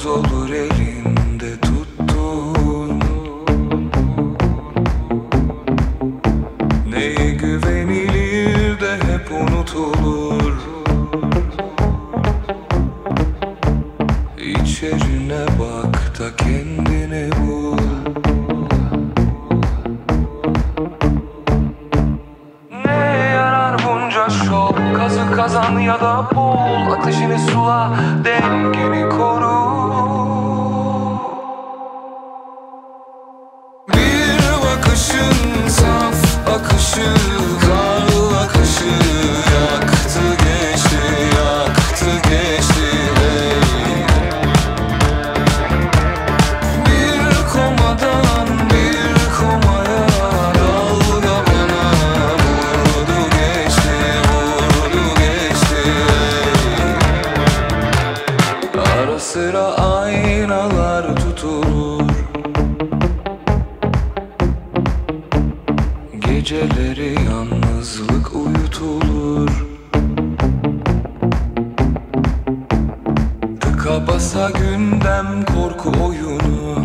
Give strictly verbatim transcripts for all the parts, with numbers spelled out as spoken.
toz olur elinde tuttun. Neye güvenilir de hep unutulur. İçerine bak da kendini bul. Neye yarar bunca şov? Kazı kazan ya da bul. Ateşini sula, dengeni koru. Bir bakışın saf akışı, karlı akışı yaktı geçti, yaktı geçti hey. Bir komadan bir komaya, dalga bana vurdu geçti, vurdu geçti hey. Ara sıra aynalar tutulur, geceleri yalnızlık uyutulur. Tıka basa gündem korku oyunu.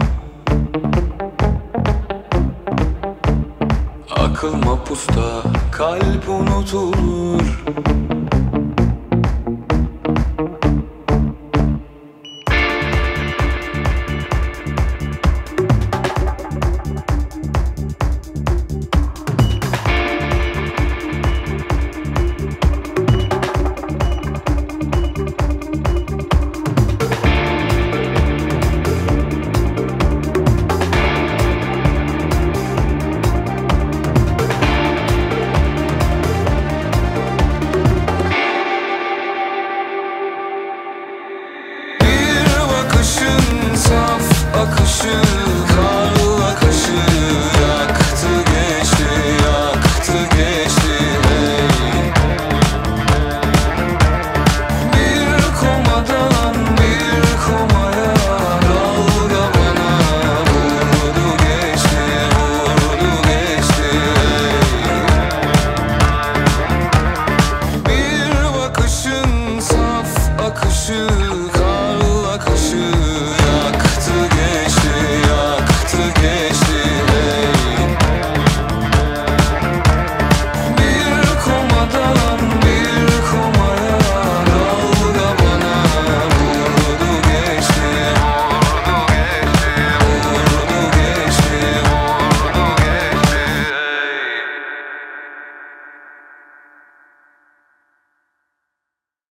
Akıl mapusta, kalp unutulur.